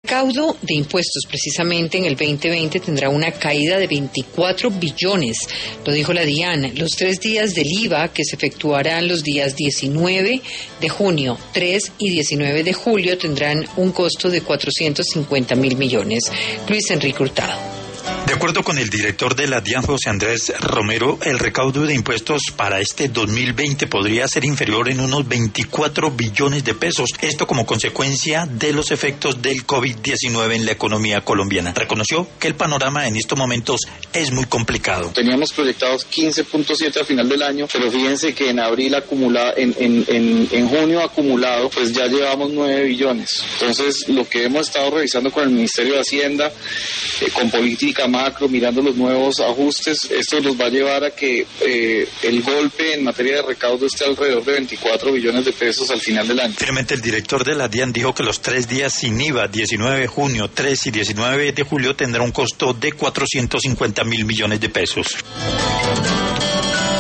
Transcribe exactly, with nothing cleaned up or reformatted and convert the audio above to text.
recaudo de impuestos precisamente en el veinte veinte tendrá una caída de veinticuatro billones, lo dijo la DIAN. Los tres días del I V A que se efectuarán los días diecinueve de junio, tres y diecinueve de julio tendrán un costo de cuatrocientos cincuenta mil millones. Luis Enrique Hurtado. De acuerdo con el director de la DIAN, José Andrés Romero, el recaudo de impuestos para este dos mil veinte podría ser inferior en unos veinticuatro billones de pesos, esto como consecuencia de los efectos del COVID diecinueve en la economía colombiana. Reconoció que el panorama en estos momentos es muy complicado. Teníamos proyectados quince punto siete al final del año, pero fíjense que en abril acumulado, en, en, en, en junio acumulado, pues ya llevamos nueve billones. Entonces, lo que hemos estado revisando con el Ministerio de Hacienda, eh, con política macro, mirando los nuevos ajustes, esto nos va a llevar a que eh, el golpe en materia de recaudo esté alrededor de veinticuatro billones de pesos al final del año. Finalmente, el director de la DIAN dijo que los tres días sin I V A, diecinueve de junio, tres y diecinueve de julio, tendrá un costo de cuatrocientos cincuenta mil millones de pesos.